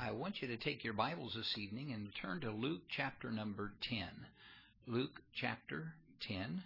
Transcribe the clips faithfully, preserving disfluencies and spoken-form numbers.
I want you to take your Bibles this evening and turn to Luke chapter number ten. Luke chapter ten.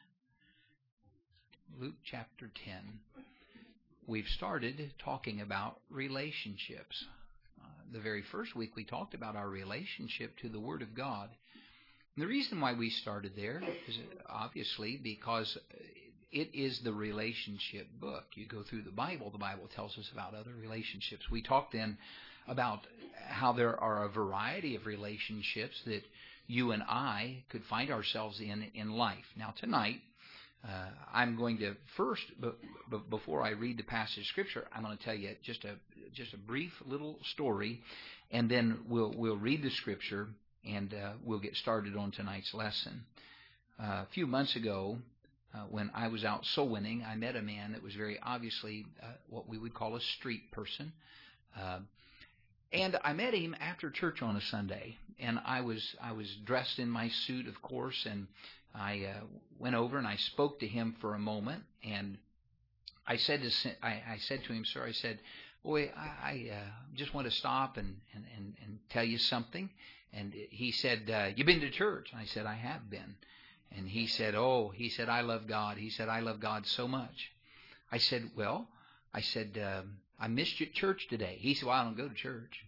Luke chapter ten. We've started talking about relationships. Uh, the very first week we talked about our relationship to the Word of God. And the reason why we started there is obviously because it is the relationship book. You go through the Bible, the Bible tells us about other relationships. We talked then about how there are a variety of relationships that you and I could find ourselves in in life. Now tonight, uh, I'm going to first, b- b- before I read the passage of Scripture, I'm going to tell you just a just a brief little story, and then we'll we'll read the Scripture and uh, we'll get started on tonight's lesson. Uh, a few months ago, uh, when I was out soul winning, I met a man that was very obviously uh, what we would call a street person. Uh, And I met him after church on a Sunday, and I was I was dressed in my suit, of course, and I uh, went over and I spoke to him for a moment, and I said to I, I said to him, "Sir," I said, "Boy, I, I uh, just want to stop and, and, and, and tell you something." And he said, uh, "You've been to church?" And I said, "I have been." And he said, "Oh," he said, "I love God." He said, "I love God so much." I said, "Well," I said, um, "I missed you at church today." He said, "Well, I don't go to church."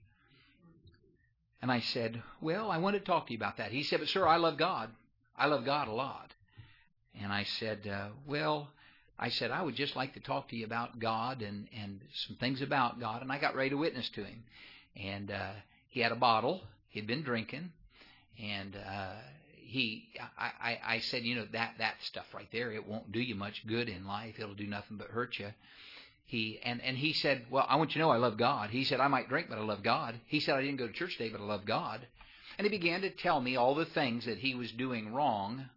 And I said, "Well, I want to talk to you about that." He said, "But sir, I love God. I love God a lot." And I said, uh, well, I said, "I would just like to talk to you about God and, and some things about God." And I got ready to witness to him. And uh, he had a bottle. He'd been drinking. And uh, he, I, I, I said, "You know, that, that stuff right there, it won't do you much good in life. It'll do nothing but hurt you." He and, and he said, "Well, I want you to know I love God." He said, "I might drink, but I love God." He said, "I didn't go to church today, but I love God." And he began to tell me all the things that he was doing wrong.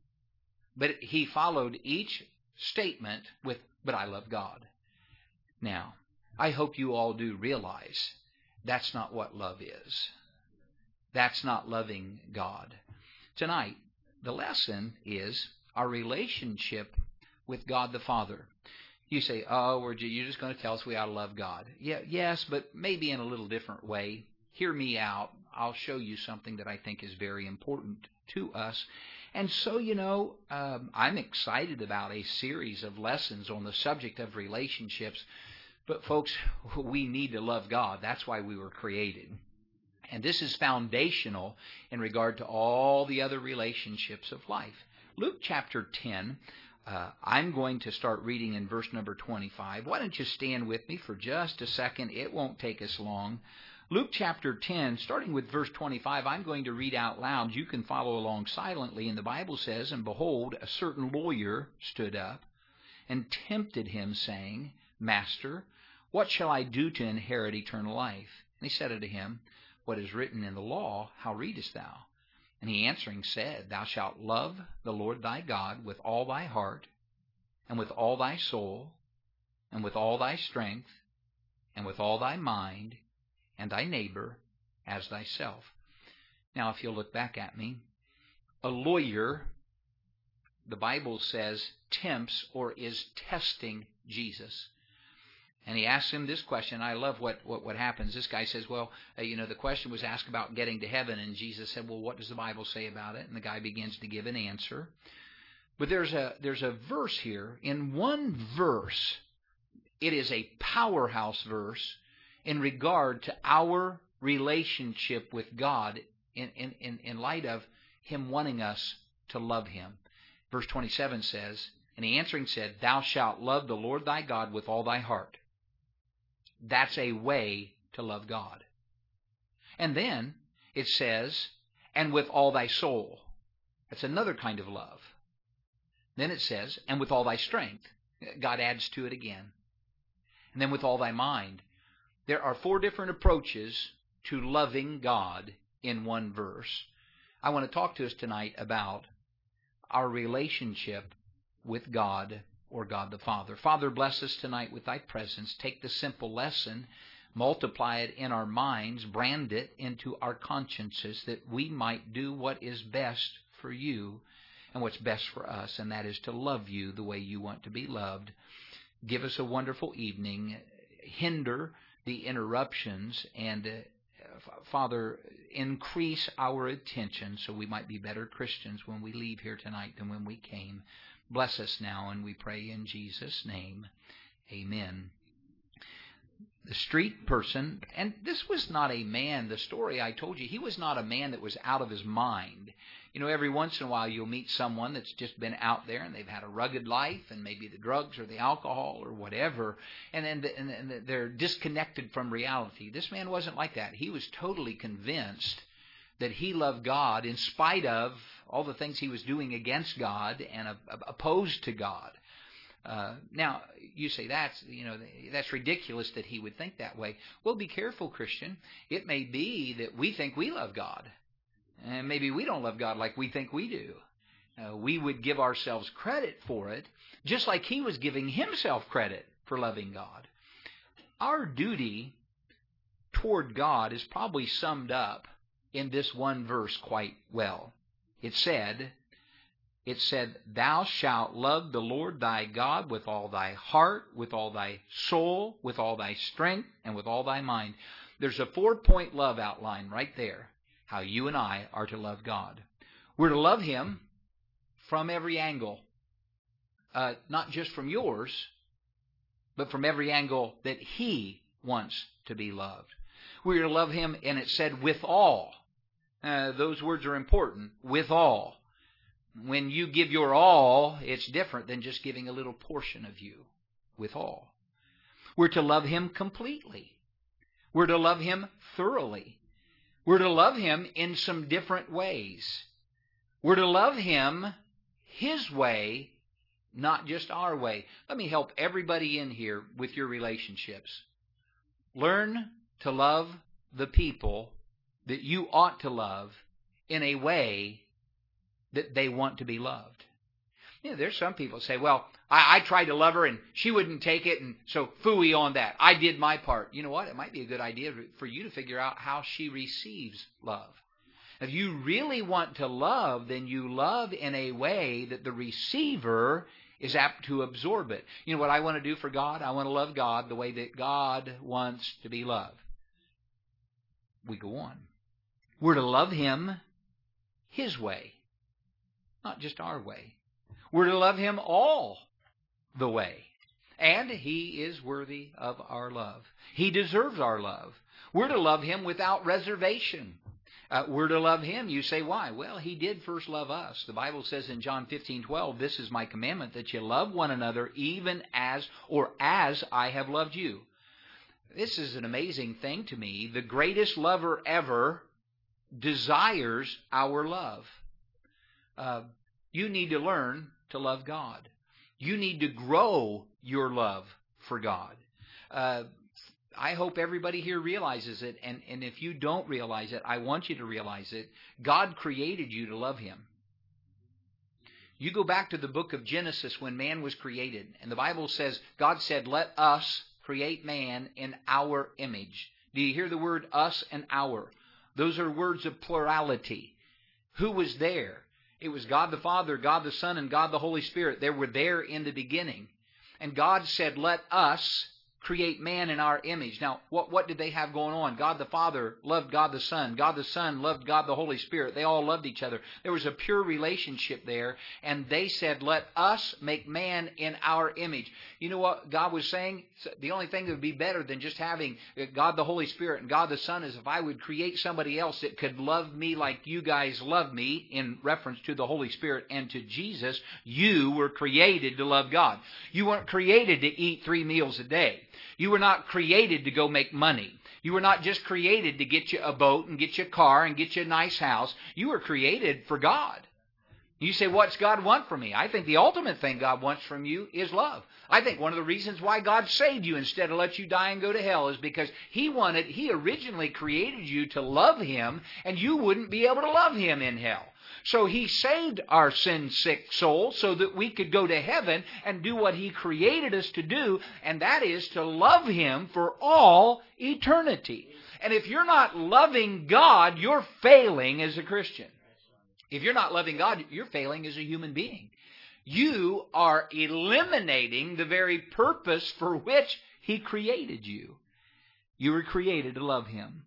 But he followed each statement with, "But I love God." Now, I hope you all do realize that's not what love is. That's not loving God. Tonight, the lesson is our relationship with God the Father. You say, "Oh, we're you're just going to tell us we ought to love God." Yeah, yes, but maybe in a little different way. Hear me out. I'll show you something that I think is very important to us. And so, you know, um, I'm excited about a series of lessons on the subject of relationships. But folks, we need to love God. That's why we were created. And this is foundational in regard to all the other relationships of life. Luke chapter ten. Uh, I'm going to start reading in verse number twenty-five. Why don't you stand with me for just a second? It won't take us long. Luke chapter ten, starting with verse twenty-five, I'm going to read out loud. You can follow along silently. And the Bible says, "And behold, a certain lawyer stood up and tempted him, saying, Master, what shall I do to inherit eternal life? And he said unto him, What is written in the law, how readest thou? And he answering said, Thou shalt love the Lord thy God with all thy heart, and with all thy soul, and with all thy strength, and with all thy mind, and thy neighbor as thyself." Now, if you'll look back at me, a lawyer, the Bible says, tempts or is testing Jesus. And he asks him this question. I love what, what, what happens. This guy says, well, uh, you know, the question was asked about getting to heaven. And Jesus said, well, what does the Bible say about it? And the guy begins to give an answer. But there's a there's a verse here. In one verse, it is a powerhouse verse in regard to our relationship with God in, in, in, in light of Him wanting us to love Him. Verse twenty-seven says, And he answering said, Thou shalt love the Lord thy God with all thy heart. That's a way to love God. And then it says, and with all thy soul. That's another kind of love. Then it says, and with all thy strength. God adds to it again. And then with all thy mind. There are four different approaches to loving God in one verse. I want to talk to us tonight about our relationship with God or God the Father. Father, bless us tonight with thy presence. Take the simple lesson, multiply it in our minds, brand it into our consciences that we might do what is best for you and what's best for us, and that is to love you the way you want to be loved. Give us a wonderful evening. Hinder the interruptions and uh, Father, increase our attention so we might be better Christians when we leave here tonight than when we came. Bless us now, and we pray in Jesus' name. Amen. The street person, and this was not a man, the story I told you, he was not a man that was out of his mind. You know, every once in a while you'll meet someone that's just been out there and they've had a rugged life, and maybe the drugs or the alcohol or whatever, and then the, and, and they're disconnected from reality. This man wasn't like that. He was totally convinced that he loved God in spite of all the things he was doing against God and uh, opposed to God. Uh, now, you say that's, you know, that's ridiculous that he would think that way. Well, be careful, Christian. It may be that we think we love God. And maybe we don't love God like we think we do. Uh, we would give ourselves credit for it, just like he was giving himself credit for loving God. Our duty toward God is probably summed up in this one verse quite well. It said, it said, "Thou shalt love the Lord thy God with all thy heart, with all thy soul, with all thy strength, and with all thy mind." There's a four-point love outline right there. How you and I are to love God. We're to love Him from every angle. Uh, not just from yours, but from every angle that He wants to be loved. We're to love Him, and it said, with all. Uh, those words are important. With all. When you give your all, it's different than just giving a little portion of you. With all. We're to love Him completely. We're to love Him thoroughly. We're to love Him in some different ways. We're to love Him His way, not just our way. Let me help everybody in here with your relationships. Learn to love the people that you ought to love in a way that they want to be loved. You know, there's some people who say, well, I, I tried to love her and she wouldn't take it, and so phooey on that. I did my part. You know what? It might be a good idea for you to figure out how she receives love. If you really want to love, then you love in a way that the receiver is apt to absorb it. You know what I want to do for God? I want to love God the way that God wants to be loved. We go on. We're to love Him His way, not just our way. We're to love Him all the way. And He is worthy of our love. He deserves our love. We're to love Him without reservation. Uh, we're to love Him. You say, why? Well, He did first love us. The Bible says in John fifteen twelve, "This is my commandment, that you love one another even as, or as I have loved you." This is an amazing thing to me. The greatest lover ever desires our love. Uh, you need to learn to love God. You need to grow your love for God. Uh, I hope everybody here realizes it, and, and if you don't realize it, I want you to realize it. God created you to love Him. You go back to the book of Genesis when man was created, and the Bible says, God said, "Let us create man in our image." Do you hear the word us and our? Those are words of plurality. Who was there? It was God the Father, God the Son, and God the Holy Spirit. They were there in the beginning. And God said, "Let us create man in our image." Now, what, what did they have going on? God the Father loved God the Son. God the Son loved God the Holy Spirit. They all loved each other. There was a pure relationship there. And they said, "Let us make man in our image." You know what God was saying? The only thing that would be better than just having God the Holy Spirit and God the Son is if I would create somebody else that could love me like you guys love me, in reference to the Holy Spirit and to Jesus. You were created to love God. You weren't created to eat three meals a day. You were not created to go make money. You were not just created to get you a boat and get you a car and get you a nice house. You were created for God. You say, what's God want from me? I think the ultimate thing God wants from you is love. I think one of the reasons why God saved you instead of let you die and go to hell is because He wanted, He originally created you to love Him, and you wouldn't be able to love Him in hell. So He saved our sin-sick soul so that we could go to heaven and do what He created us to do, and that is to love Him for all eternity. And if you're not loving God, you're failing as a Christian. If you're not loving God, you're failing as a human being. You are eliminating the very purpose for which He created you. You were created to love Him.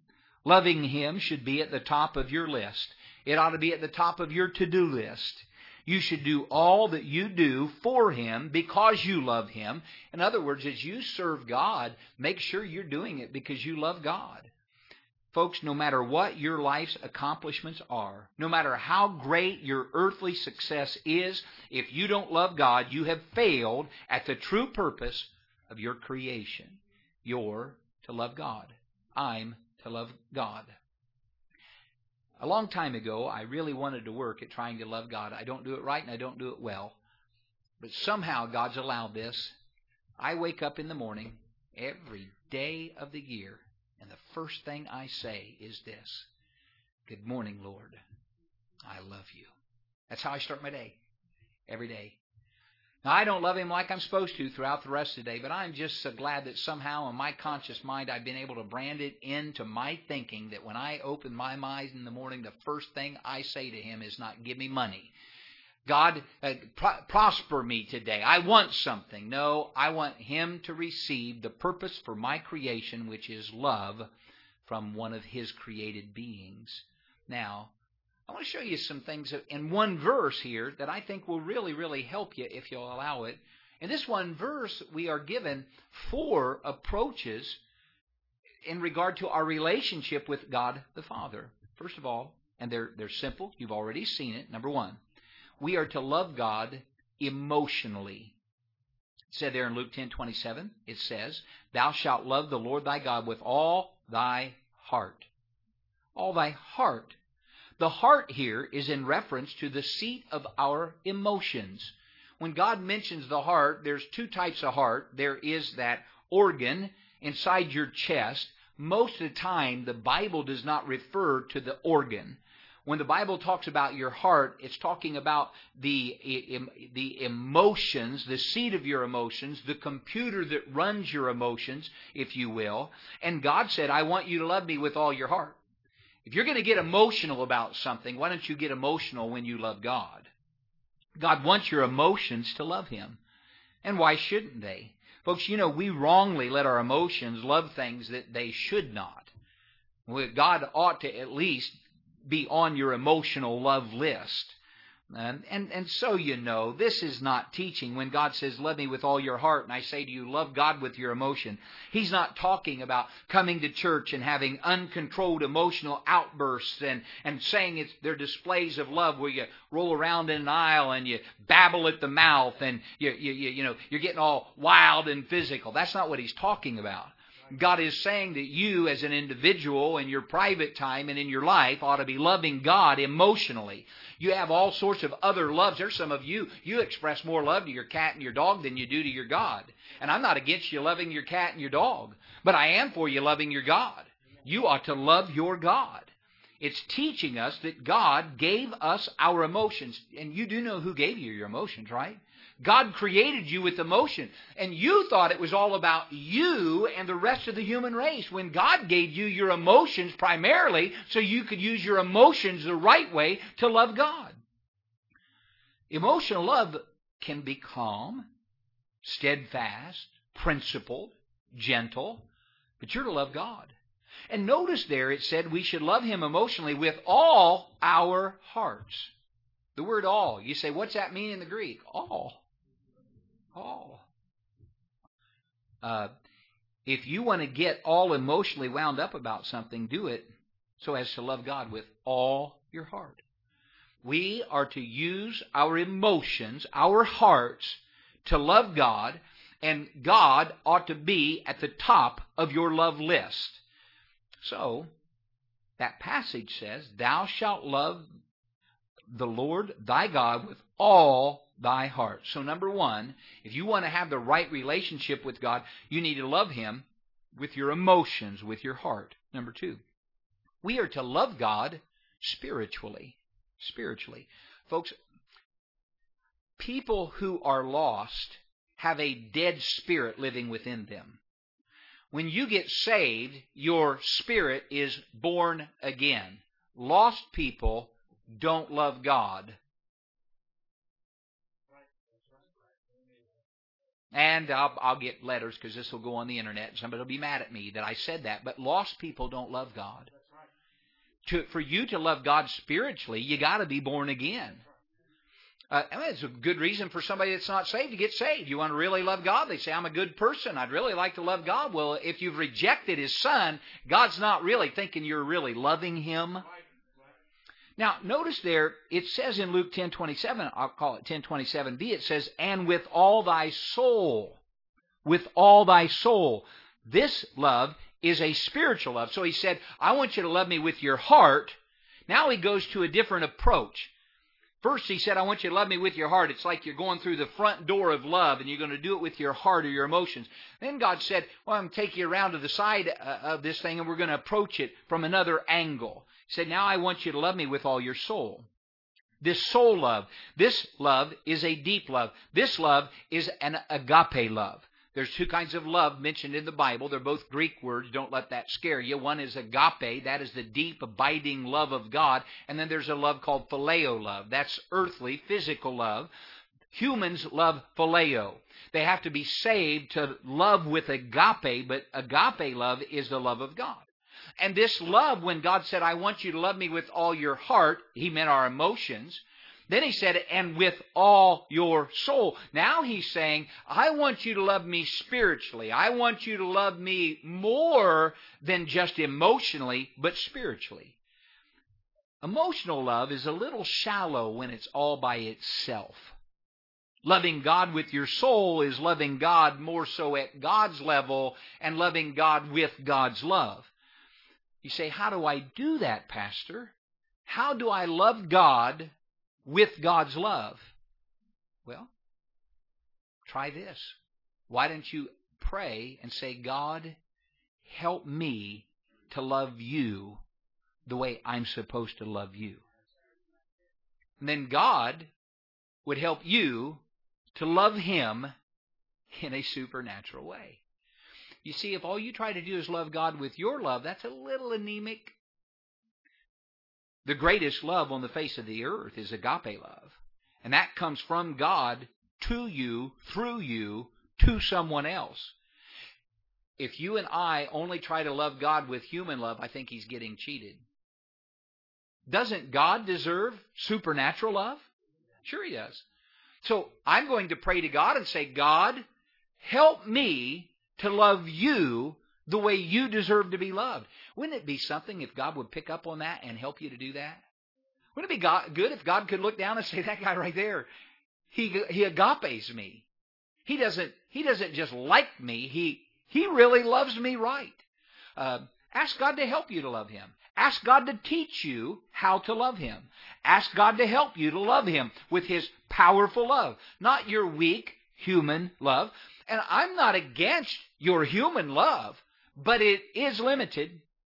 Loving Him should be at the top of your list. It ought to be at the top of your to-do list. You should do all that you do for Him because you love Him. In other words, as you serve God, make sure you're doing it because you love God. Folks, no matter what your life's accomplishments are, no matter how great your earthly success is, if you don't love God, you have failed at the true purpose of your creation. You're to love God. I'm to love God. A long time ago, I really wanted to work at trying to love God. I don't do it right and I don't do it well. But somehow God's allowed this. I wake up in the morning every day of the year, and the first thing I say is this: "Good morning, Lord. I love you." That's how I start my day, every day. Now, I don't love Him like I'm supposed to throughout the rest of the day, but I'm just so glad that somehow in my conscious mind I've been able to brand it into my thinking that when I open my mind in the morning, the first thing I say to Him is not, "Give me money. God, uh, pro- prosper me today. I want something." No, I want Him to receive the purpose for my creation, which is love from one of His created beings. Now, I want to show you some things in one verse here that I think will really, really help you if you'll allow it. In this one verse, we are given four approaches in regard to our relationship with God the Father. First of all, and they're, they're simple. You've already seen it. Number one, we are to love God emotionally. It said there in Luke ten twenty-seven, it says, "Thou shalt love the Lord thy God with all thy heart." All thy heart. The heart here is in reference to the seat of our emotions. When God mentions the heart, there's two types of heart. There is that organ inside your chest. Most of the time, the Bible does not refer to the organ. When the Bible talks about your heart, it's talking about the, the emotions, the seat of your emotions, the computer that runs your emotions, if you will. And God said, "I want you to love me with all your heart." If you're going to get emotional about something, why don't you get emotional when you love God? God wants your emotions to love Him. And why shouldn't they? Folks, you know, we wrongly let our emotions love things that they should not. God ought to at least be on your emotional love list. And, and, and so you know, this is not teaching. When God says, "Love me with all your heart," and I say to you, "Love God with your emotion," He's not talking about coming to church and having uncontrolled emotional outbursts and, and saying it's they're displays of love where you roll around in an aisle and you babble at the mouth and you, you, you, you know, you're getting all wild and physical. That's not what He's talking about. God is saying that you as an individual in your private time and in your life ought to be loving God emotionally. You have all sorts of other loves. There's some of you, you express more love to your cat and your dog than you do to your God. And I'm not against you loving your cat and your dog, but I am for you loving your God. You ought to love your God. It's teaching us that God gave us our emotions. And you do know who gave you your emotions, right? God created you with emotion. And you thought it was all about you and the rest of the human race, when God gave you your emotions primarily so you could use your emotions the right way to love God. Emotional love can be calm, steadfast, principled, gentle, but you're to love God. And notice there it said we should love Him emotionally with all our hearts. The word all. You say, what's that mean in the Greek? All. All. Uh, if you want to get all emotionally wound up about something, do it so as to love God with all your heart. We are to use our emotions, our hearts, to love God, and God ought to be at the top of your love list. So, that passage says, "Thou shalt love the Lord thy God with all thy heart." So number one, if you want to have the right relationship with God, you need to love Him with your emotions, with your heart. Number two, we are to love God spiritually. Spiritually. Folks, people who are lost have a dead spirit living within them. When you get saved, your spirit is born again. Lost people don't love God. And I'll, I'll get letters because this will go on the internet and somebody will be mad at me that I said that. But lost people don't love God. to, for you to love God spiritually, you got to be born again. Uh, I mean, it's a good reason for somebody that's not saved to get saved. You want to really love God? They say, I'm a good person. I'd really like to love God. Well, if you've rejected His Son, God's not really thinking you're really loving Him. Now, notice there, it says in Luke ten twenty-seven, I'll call it ten twenty-seven b, it says, and with all thy soul, with all thy soul. This love is a spiritual love. So He said, I want you to love me with your heart. Now He goes to a different approach. First, He said, I want you to love me with your heart. It's like you're going through the front door of love, and you're going to do it with your heart or your emotions. Then God said, well, I'm going to take you around to the side uh, of this thing, and we're going to approach it from another angle. He said, now I want you to love me with all your soul. This soul love, this love is a deep love. This love is an agape love. There's two kinds of love mentioned in the Bible. They're both Greek words. Don't let that scare you. One is agape. That is the deep, abiding love of God. And then there's a love called phileo love. That's earthly, physical love. Humans love phileo. They have to be saved to love with agape, but agape love is the love of God. And this love, when God said, I want you to love me with all your heart, He meant our emotions. Then He said, and with all your soul. Now He's saying, I want you to love me spiritually. I want you to love me more than just emotionally, but spiritually. Emotional love is a little shallow when it's all by itself. Loving God with your soul is loving God more so at God's level and loving God with God's love. You say, how do I do that, Pastor? How do I love God with God's love? Well, try this. Why don't you pray and say, God, help me to love you the way I'm supposed to love you. And then God would help you to love Him in a supernatural way. You see, if all you try to do is love God with your love, that's a little anemic. The greatest love on the face of the earth is agape love. And that comes from God to you, through you, to someone else. If you and I only try to love God with human love, I think He's getting cheated. Doesn't God deserve supernatural love? Sure He does. So I'm going to pray to God and say, God, help me to love you the way you deserve to be loved. Wouldn't it be something if God would pick up on that and help you to do that? Wouldn't it be God, good if God could look down and say, that guy right there, he he agapes me. He doesn't he doesn't just like me. He he really loves me right. Uh, ask God to help you to love Him. Ask God to teach you how to love Him. Ask God to help you to love Him with His powerful love, not your weak human love. And I'm not against your human love, but it is limited.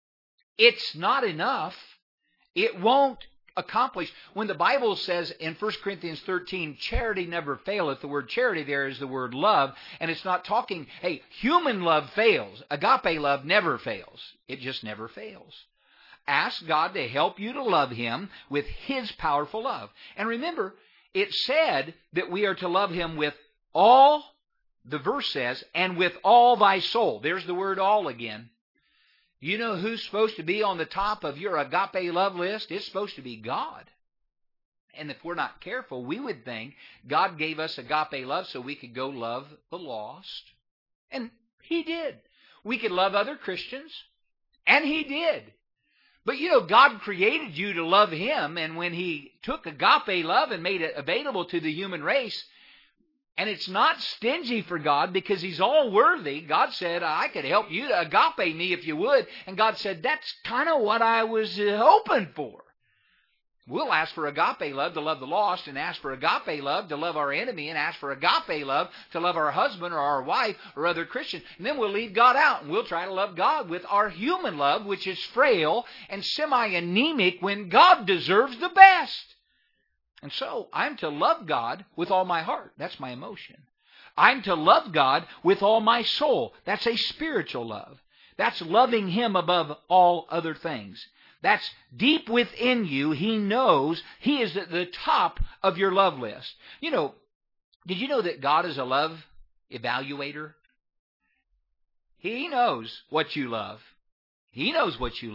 It's not enough. It won't accomplish. When the Bible says in First Corinthians thirteen, charity never faileth, the word charity there is the word love, and it's not talking, hey, human love fails. Agape love never fails. It just never fails. Ask God to help you to love Him with His powerful love. And remember, it said that we are to love Him with all, the verse says, and with all thy soul. There's the word all again. You know who's supposed to be on the top of your agape love list? It's supposed to be God. And if we're not careful, we would think God gave us agape love so we could go love the lost. And He did. We could love other Christians, and He did. But you know, God created you to love Him, and when He took agape love and made it available to the human race, and it's not stingy for God because He's all worthy. God said, I could help you to agape me if you would. And God said, that's kind of what I was hoping for. We'll ask for agape love to love the lost, and ask for agape love to love our enemy, and ask for agape love to love our husband or our wife or other Christians. And then we'll leave God out, and we'll try to love God with our human love, which is frail and semi-anemic when God deserves the best. And so, I'm to love God with all my heart. That's my emotion. I'm to love God with all my soul. That's a spiritual love. That's loving Him above all other things. That's deep within you. He knows He is at the top of your love list. You know, did you know that God is a love evaluator? He knows what you love. He knows what you love.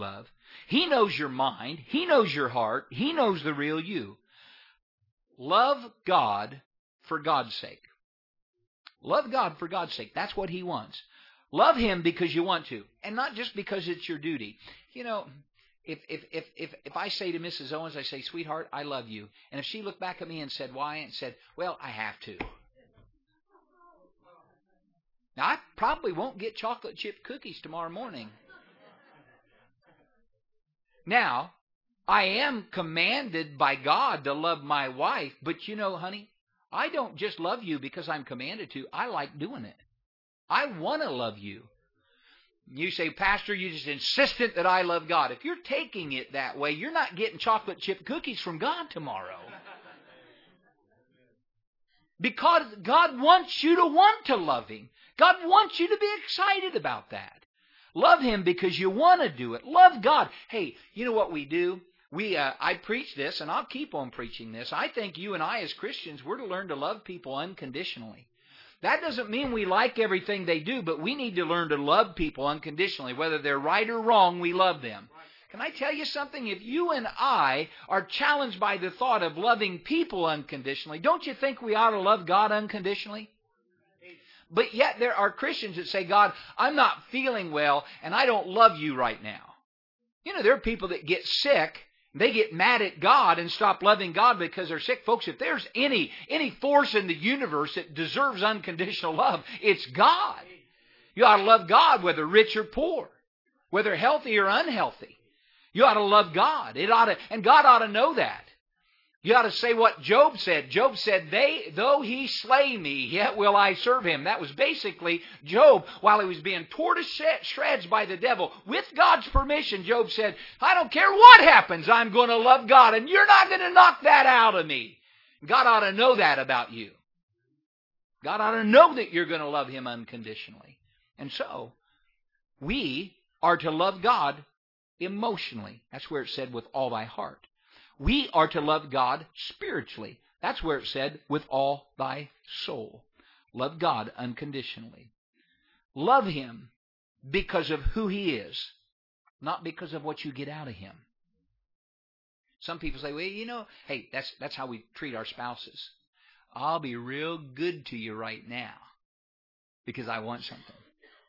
He knows your mind. He knows your heart. He knows the real you. Love God for God's sake. Love God for God's sake. That's what He wants. Love Him because you want to, and not just because it's your duty. You know, if if if if if I say to Missus Owens, I say, "Sweetheart, I love you," and if she looked back at me and said, "Why?" and said, "Well, I have to." Now, I probably won't get chocolate chip cookies tomorrow morning. Now, I am commanded by God to love my wife, but you know, honey, I don't just love you because I'm commanded to. I like doing it. I want to love you. You say, "Pastor, you're just insistent that I love God." If you're taking it that way, you're not getting chocolate chip cookies from God tomorrow. Because God wants you to want to love Him. God wants you to be excited about that. Love Him because you want to do it. Love God. Hey, you know what we do? We, uh, I preach this, and I'll keep on preaching this. I think you and I as Christians, we're to learn to love people unconditionally. That doesn't mean we like everything they do, but we need to learn to love people unconditionally. Whether they're right or wrong, we love them. Can I tell you something? If you and I are challenged by the thought of loving people unconditionally, don't you think we ought to love God unconditionally? But yet there are Christians that say, "God, I'm not feeling well, and I don't love you right now." You know, there are people that get sick. They get mad at God and stop loving God because they're sick. Folks, if there's any any force in the universe that deserves unconditional love, it's God. You ought to love God whether rich or poor, whether healthy or unhealthy. You ought to love God. It ought to, and God ought to know that. You ought to say what Job said. Job said, "They, though he slay me, yet will I serve him." That was basically Job, while he was being torn to shreds by the devil. With God's permission, Job said, "I don't care what happens, I'm going to love God, and you're not going to knock that out of me." God ought to know that about you. God ought to know that you're going to love Him unconditionally. And so, we are to love God emotionally. That's where it said, "with all thy heart." We are to love God spiritually. That's where it said, "with all thy soul." Love God unconditionally. Love Him because of who He is, not because of what you get out of Him. Some people say, "Well, you know, hey, that's that's how we treat our spouses. I'll be real good to you right now because I want something."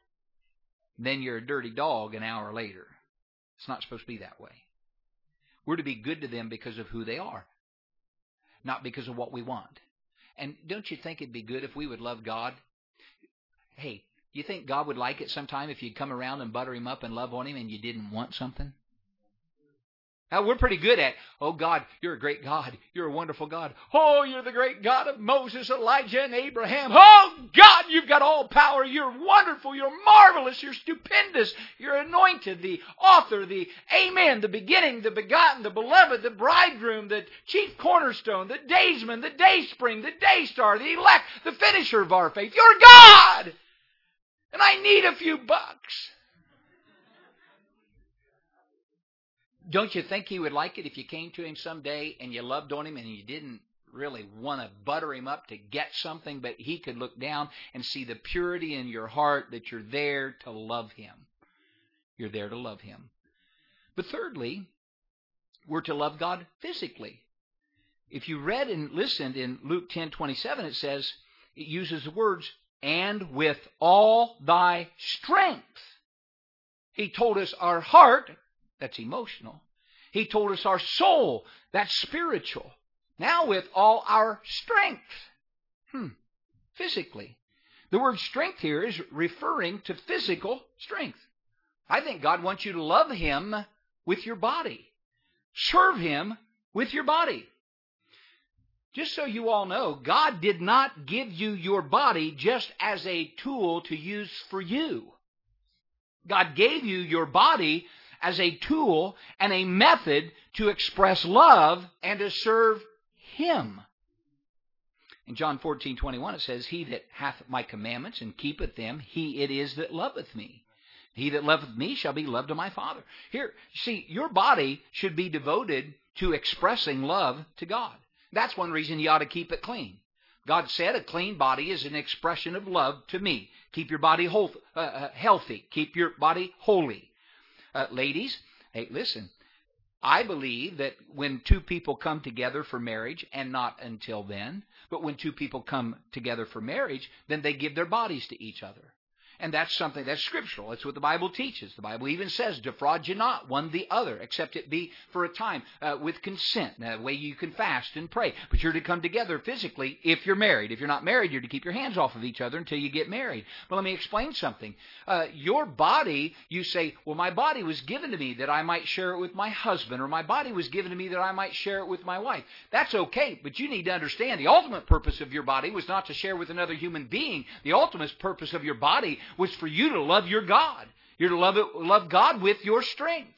Then you're a dirty dog an hour later. It's not supposed to be that way. We're to be good to them because of who they are, not because of what we want. And don't you think it'd be good if we would love God? Hey, you think God would like it sometime if you'd come around and butter Him up and love on Him and you didn't want something? Now, we're pretty good at, "Oh, God, you're a great God. You're a wonderful God. Oh, you're the great God of Moses, Elijah, and Abraham. Oh, God, you've got all power. You're wonderful. You're marvelous. You're stupendous. You're anointed, the author, the Amen, the beginning, the begotten, the beloved, the bridegroom, the chief cornerstone, the daysman, the dayspring, the daystar, the elect, the finisher of our faith. You're God, and I need a few bucks." Don't you think He would like it if you came to Him someday and you loved on Him and you didn't really want to butter Him up to get something, but He could look down and see the purity in your heart that you're there to love Him? You're there to love Him. But thirdly, we're to love God physically. If you read and listened in Luke ten twenty-seven, it says, it uses the words, "and with all thy strength." He told us our heart, that's emotional. He told us our soul, that's spiritual. Now with all our strength. Hmm. Physically. The word strength here is referring to physical strength. I think God wants you to love Him with your body. Serve Him with your body. Just so you all know, God did not give you your body just as a tool to use for you. God gave you your body as a tool and a method to express love and to serve Him. In John fourteen twenty-one it says, "He that hath my commandments and keepeth them, he it is that loveth me. He that loveth me shall be loved of my Father." Here, see, your body should be devoted to expressing love to God. That's one reason you ought to keep it clean. God said a clean body is an expression of love to me. Keep your body whole, uh, healthy. Keep your body holy. Uh, ladies, Hey, listen, I believe that when two people come together for marriage, and not until then, but when two people come together for marriage, then they give their bodies to each other. And that's something that's scriptural. That's what the Bible teaches. The Bible even says, defraud you not one the other, except it be for a time uh, with consent. That way you can fast and pray. But you're to come together physically if you're married. If you're not married, you're to keep your hands off of each other until you get married. But let me explain something. Uh, your body, you say, well, my body was given to me that I might share it with my husband, or my body was given to me that I might share it with my wife. That's okay, but you need to understand the ultimate purpose of your body was not to share with another human being. The ultimate purpose of your body was for you to love your God. You're to love it, love God with your strength.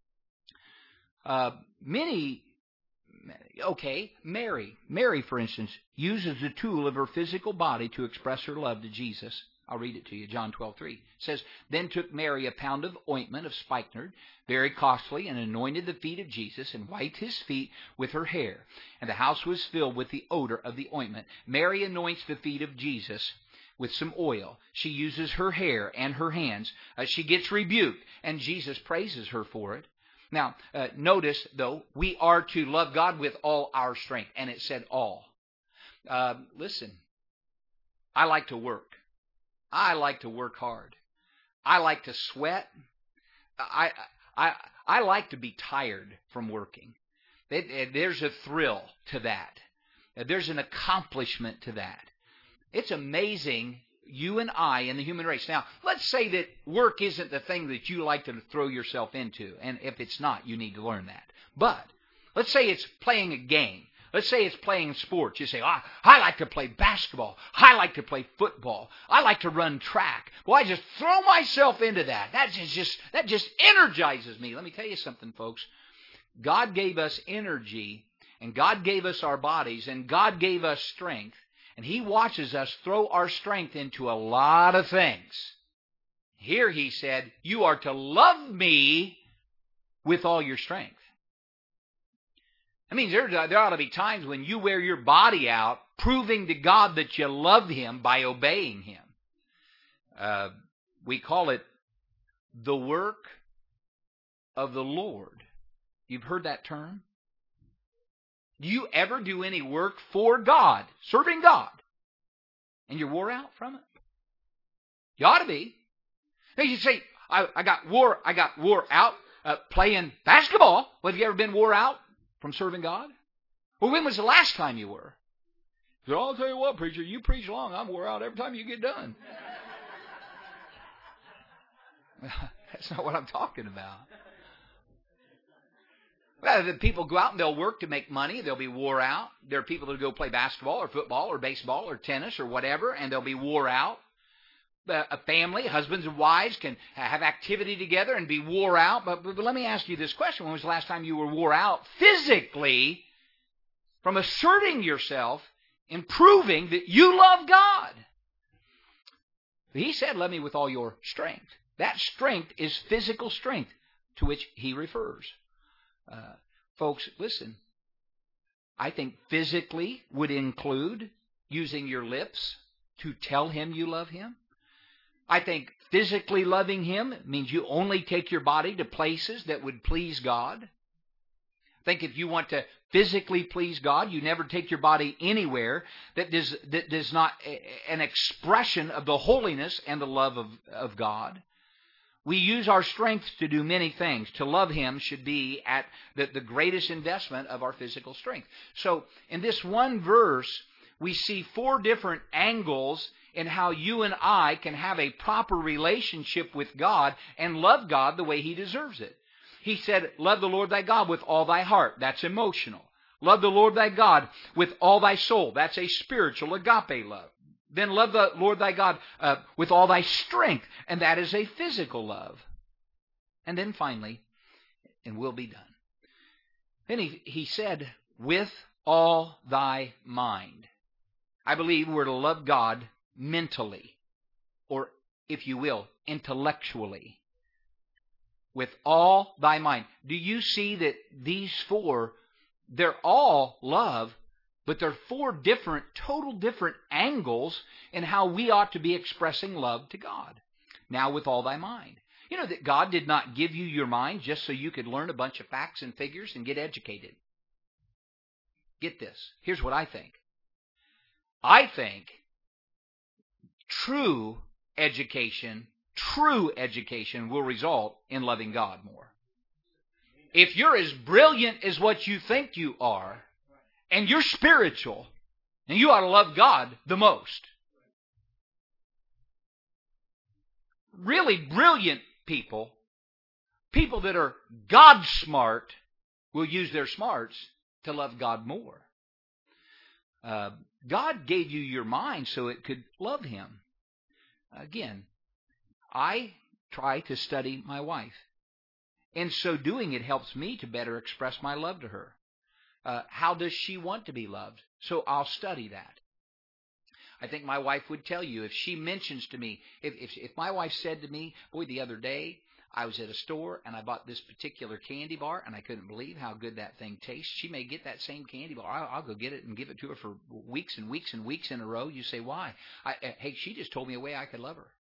Uh, many, okay, Mary. Mary, for instance, uses the tool of her physical body to express her love to Jesus. I'll read it to you. John twelve three. It says, Then took Mary a pound of ointment of spikenard, very costly, and anointed the feet of Jesus, and wiped his feet with her hair. And the house was filled with the odor of the ointment. Mary anoints the feet of Jesus with some oil. She uses her hair and her hands. Uh, she gets rebuked, and Jesus praises her for it. Now, uh, notice, though, we are to love God with all our strength, and it said all. Uh, listen, I like to work. I like to work hard. I like to sweat. I I I like to be tired from working. It, it, there's a thrill to that. There's an accomplishment to that. It's amazing, you and I in the human race. Now, let's say that work isn't the thing that you like to throw yourself into. And if it's not, you need to learn that. But let's say it's playing a game. Let's say it's playing sports. You say, oh, I like to play basketball. I like to play football. I like to run track. Well, I just throw myself into that. That just, that just energizes me. Let me tell you something, folks. God gave us energy, and God gave us our bodies, and God gave us strength. And He watches us throw our strength into a lot of things. Here He said, you are to love me with all your strength. That means there, there ought to be times when you wear your body out, proving to God that you love Him by obeying Him. Uh, we call it the work of the Lord. You've heard that term? Do you ever do any work for God, serving God, and you're wore out from it? You ought to be. Now you say, I, I got wore, I got wore out uh, playing basketball. Well, have you ever been wore out from serving God? Well, when was the last time you were? So I'll tell you what, preacher, you preach long. I'm wore out every time you get done. That's not what I'm talking about. Well, the people go out and they'll work to make money. They'll be wore out. There are people that go play basketball or football or baseball or tennis or whatever, and they'll be wore out. A family, husbands and wives, can have activity together and be wore out. But, but, but let me ask you this question. When was the last time you were wore out physically from asserting yourself and proving that you love God? He said, love me with all your strength. That strength is physical strength to which He refers. Uh, folks, listen. I think physically would include using your lips to tell Him you love Him. I think physically loving Him means you only take your body to places that would please God. I think if you want to physically please God, you never take your body anywhere that does, that does not an expression of the holiness and the love of, of God. We use our strength to do many things. To love Him should be at the, the greatest investment of our physical strength. So in this one verse, we see four different angles in how you and I can have a proper relationship with God and love God the way He deserves it. He said, love the Lord thy God with all thy heart. That's emotional. Love the Lord thy God with all thy soul. That's a spiritual agape love. Then love the Lord thy God uh, with all thy strength. And that is a physical love. And then finally, and we'll be done. Then he, he said, with all thy mind. I believe we're to love God mentally, or if you will, intellectually. With all thy mind. Do you see that these four, they're all love, but they're four different, total different angles in how we ought to be expressing love to God. Now with all thy mind. You know that God did not give you your mind just so you could learn a bunch of facts and figures and get educated. Get this. Here's what I think. I think true education, true education will result in loving God more. If you're as brilliant as what you think you are, and you're spiritual, and you ought to love God the most. Really brilliant people, people that are God smart, will use their smarts to love God more. Uh, God gave you your mind so it could love Him. Again, I try to study my wife. In so doing, it helps me to better express my love to her. Uh, how does she want to be loved? So I'll study that. I think my wife would tell you, if she mentions to me, if, if, if my wife said to me, boy, the other day I was at a store and I bought this particular candy bar and I couldn't believe how good that thing tastes. She may get that same candy bar. I'll, I'll go get it and give it to her for weeks and weeks and weeks in a row. You say, why? I, hey, she just told me a way I could love her.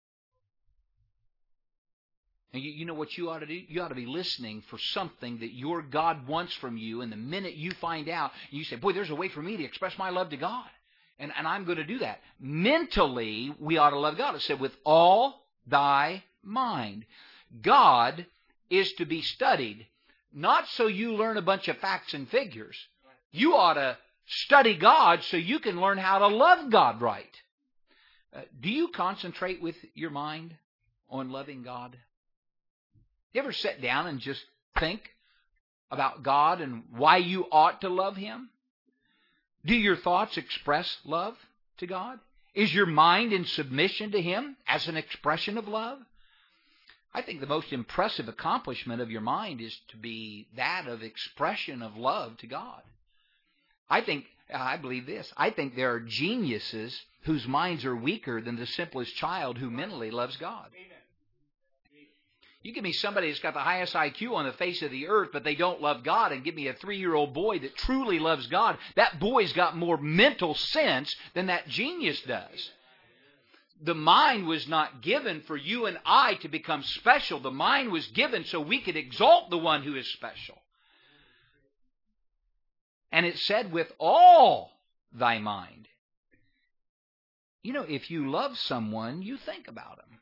And you, you know what you ought to do? You ought to be listening for something that your God wants from you. And the minute you find out, you say, boy, there's a way for me to express my love to God. And, and I'm going to do that. Mentally, we ought to love God. It said, with all thy mind. God is to be studied, not so you learn a bunch of facts and figures. You ought to study God so you can learn how to love God right. Uh, do you concentrate with your mind on loving God? You ever sit down and just think about God and why you ought to love Him? Do your thoughts express love to God? Is your mind in submission to Him as an expression of love? I think the most impressive accomplishment of your mind is to be that of expression of love to God. I think, I believe this, I think there are geniuses whose minds are weaker than the simplest child who mentally loves God. You give me somebody that's got the highest I Q on the face of the earth, but they don't love God, and give me a three-year-old boy that truly loves God, that boy's got more mental sense than that genius does. The mind was not given for you and I to become special. The mind was given so we could exalt the one who is special. And it said, with all thy mind. You know, if you love someone, you think about them.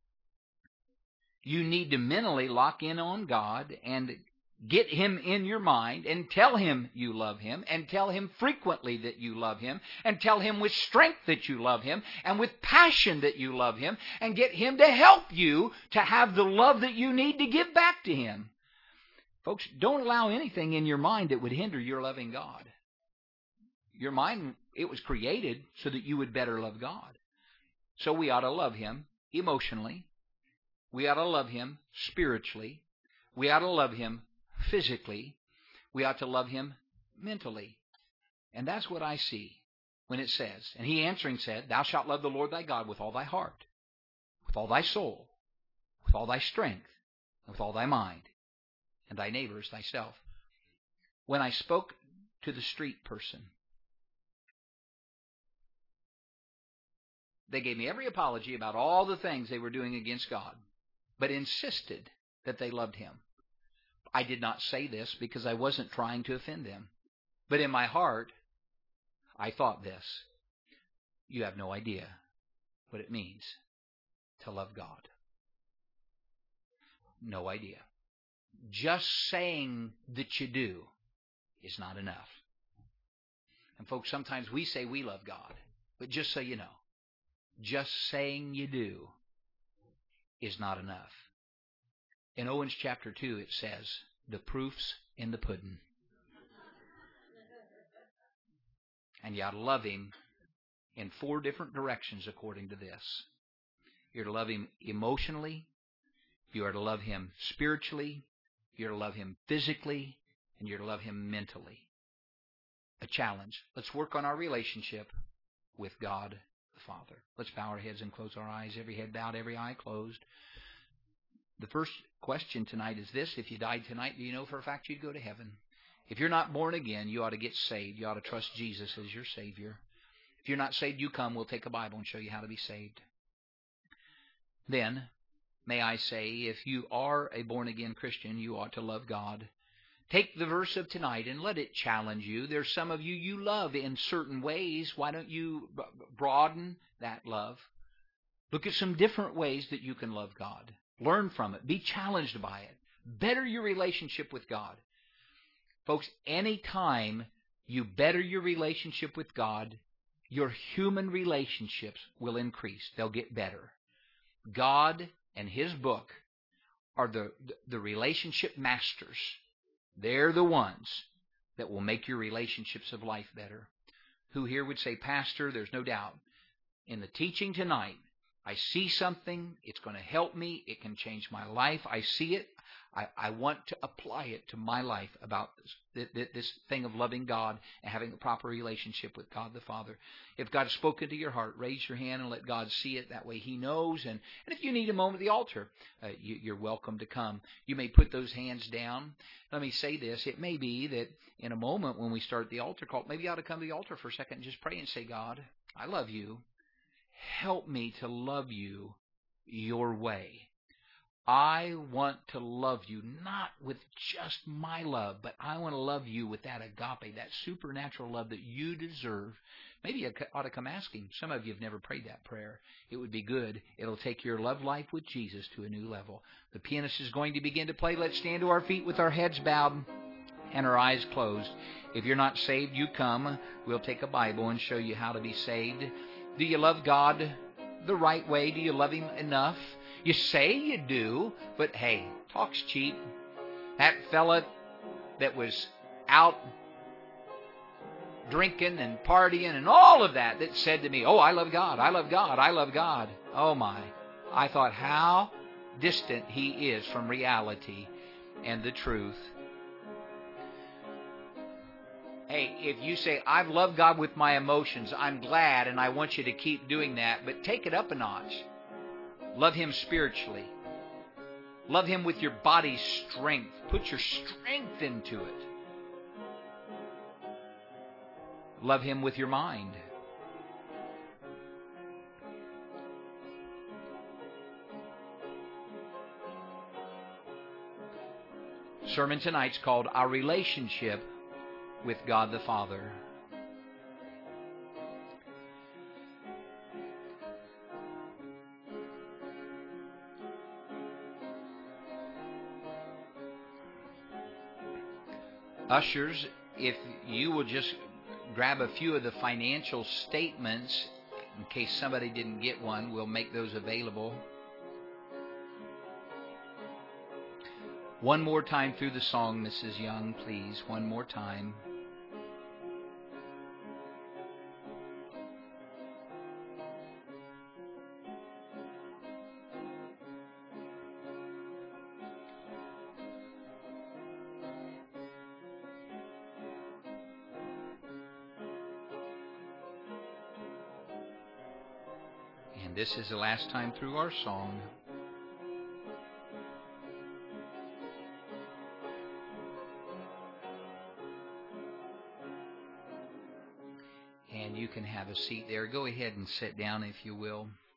You need to mentally lock in on God and get Him in your mind and tell Him you love Him and tell Him frequently that you love Him and tell Him with strength that you love Him and with passion that you love Him and get Him to help you to have the love that you need to give back to Him. Folks, don't allow anything in your mind that would hinder your loving God. Your mind, it was created so that you would better love God. So we ought to love Him emotionally. We ought to love Him spiritually. We ought to love Him physically. We ought to love Him mentally. And that's what I see when it says, and He answering said, thou shalt love the Lord thy God with all thy heart, with all thy soul, with all thy strength, and with all thy mind, and thy neighbor as thyself. When I spoke to the street person, they gave me every apology about all the things they were doing against God, but insisted that they loved Him. I did not say this because I wasn't trying to offend them. But in my heart, I thought this. You have no idea what it means to love God. No idea. Just saying that you do is not enough. And folks, sometimes we say we love God, but just so you know, just saying you do is not enough. In Owens chapter two, it says, the proof's in the pudding. And you ought to love Him in four different directions according to this. You're to love Him emotionally. You are to love Him spiritually. You're to love Him physically. And you're to love Him mentally. A challenge. Let's work on our relationship with God the Father. Let's bow our heads and close our eyes. Every head bowed, every eye closed. The first question tonight is this. If you died tonight, do you know for a fact you'd go to heaven? If you're not born again, you ought to get saved. You ought to trust Jesus as your Savior. If you're not saved, you come. We'll take a Bible and show you how to be saved. Then, may I say, if you are a born-again Christian, you ought to love God. Take the verse of tonight and let it challenge you. There's some of you you love in certain ways. Why don't you broaden that love? Look at some different ways that you can love God. Learn from it. Be challenged by it. Better your relationship with God. Folks, any time you better your relationship with God, your human relationships will increase. They'll get better. God and His book are the, the relationship masters. They're the ones that will make your relationships of life better. Who here would say, Pastor, there's no doubt, in the teaching tonight, I see something, it's going to help me, it can change my life, I see it, I, I want to apply it to my life about this, this thing of loving God and having a proper relationship with God the Father. If God has spoken to your heart, raise your hand and let God see it. That way He knows. And, and if you need a moment at the altar, uh, you, you're welcome to come. You may put those hands down. Let me say this. It may be that in a moment when we start the altar call, maybe you ought to come to the altar for a second and just pray and say, God, I love you. Help me to love you your way. I want to love you, not with just my love, but I want to love you with that agape, that supernatural love that you deserve. Maybe you ought to come asking. Some of you have never prayed that prayer. It would be good. It'll take your love life with Jesus to a new level. The pianist is going to begin to play. Let's stand to our feet with our heads bowed and our eyes closed. If you're not saved, you come. We'll take a Bible and show you how to be saved. Do you love God the right way? Do you love Him enough? You say you do, but hey, talk's cheap. That fella that was out drinking and partying and all of that that said to me, oh, I love God, I love God, I love God. Oh my. I thought how distant he is from reality and the truth. Hey, if you say, I've loved God with my emotions, I'm glad and I want you to keep doing that, but take it up a notch. Love Him spiritually. Love Him with your body's strength. Put your strength into it. Love Him with your mind. Sermon tonight's called Our Relationship with God the Father. Ushers, if you will just grab a few of the financial statements, in case somebody didn't get one, we'll make those available. One more time through the song, Missus Young, please. One more time. And this is the last time through our song. And you can have a seat there. Go ahead and sit down if you will.